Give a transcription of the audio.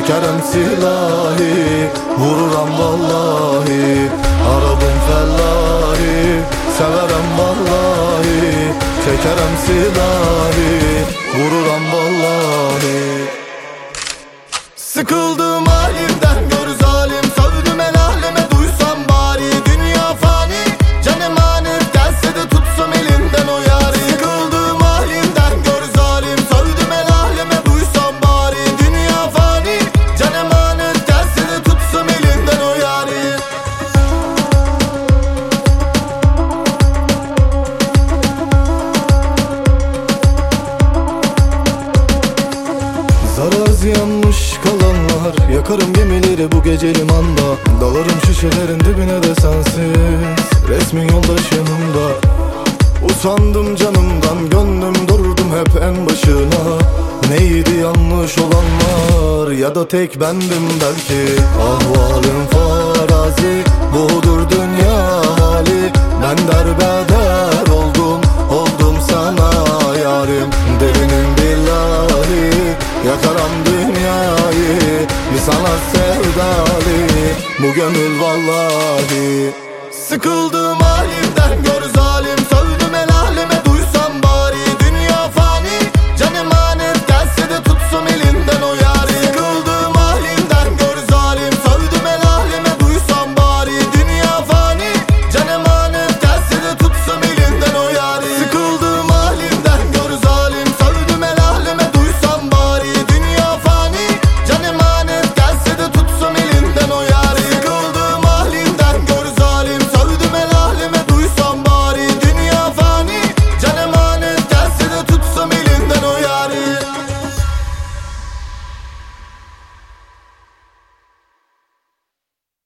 çekerim silahi, vururam vallahi. Aradım fellahi, severim vallahi. Çekerim silahi, vururam vallahi. Sıkıldım halimden gör zalim, sövdüm el aleme duysam bari. Dünya fani, canım emanet, gelse de tutsam elinden o yari. Sıkıldım halimden gör zalim, sövdüm el aleme duysam bari. Dünya fani, canım emanet, gelse de tutsam elinden o yari. Zaraz yanmış kalanlar, yakarım gemileri bu gece limanda. Dalarım şişelerin dibine de sensiz, resmin yoldaş yanımda. Usandım canımdan, gönlüm durdum hep en başına. Neydi yanlış olanlar, ya da tek bendim belki. Ahvalim farazi, budur dünya hali. Ben derbeder oldum, oldum sana yarim. Delinim billahi, yakaram dünyayı. Bir sana sevdali, bu gönül vallahi. Sıkıldım halimden gör zalim, sövdüm el